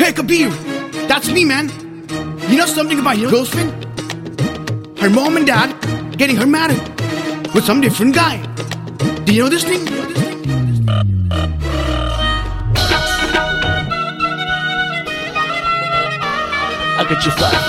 Hey Kabir, that's me, man. You know something about your girlfriend? Her mom and dad getting her married with some different guy. Do you know this thing? I get you fly.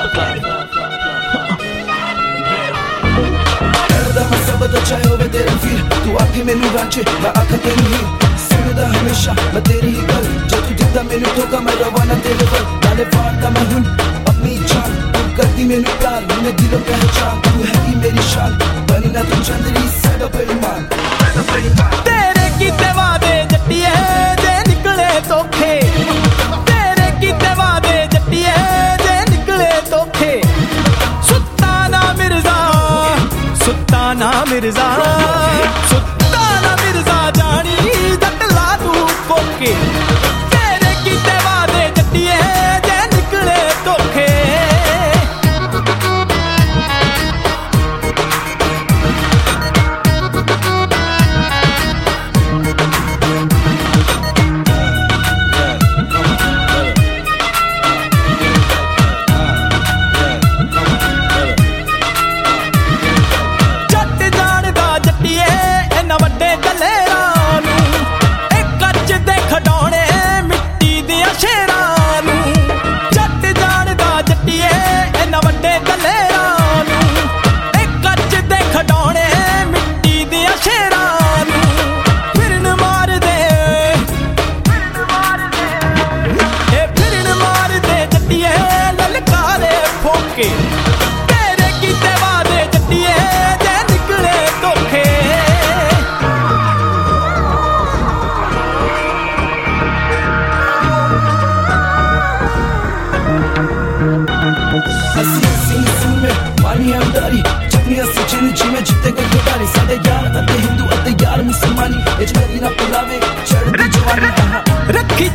बदल चाहे होवे तेरा feel तू आके मैनू रांचे मैं आखा तेरी ही सुनदा हमेशा मैं तेरी ही गल जो तू दिखदा मैनू धोखा मैं रवाना तेरे पर नाले वारदा मैं हुन अपनी जान तू करदी मैनू प्यार मैंने दिलों पहचान तू है ही मेरी शान बनी ना तू चंदरी साडा बेईमान तेरे कीते वादे जट्टिए जे निकले धोखे तेरे कीते वादे जट्टिए जे निकले धोखे सुल्ताना मिर्जा सुल्ताना मिर्जा जानी जट ला तू कोके तेरे कीते वादे जट्टिए जे निकले धोखे तेरे कीते वादे जट्टिए जे निकले धोखे असी में मानी है उदारी जितनी असी जिन जी में जिते गल गुदारी साडे यार अते हिंदू अते यार मुसलमानी एज मेरी ना पुलावे चढ़दी जवानी रखी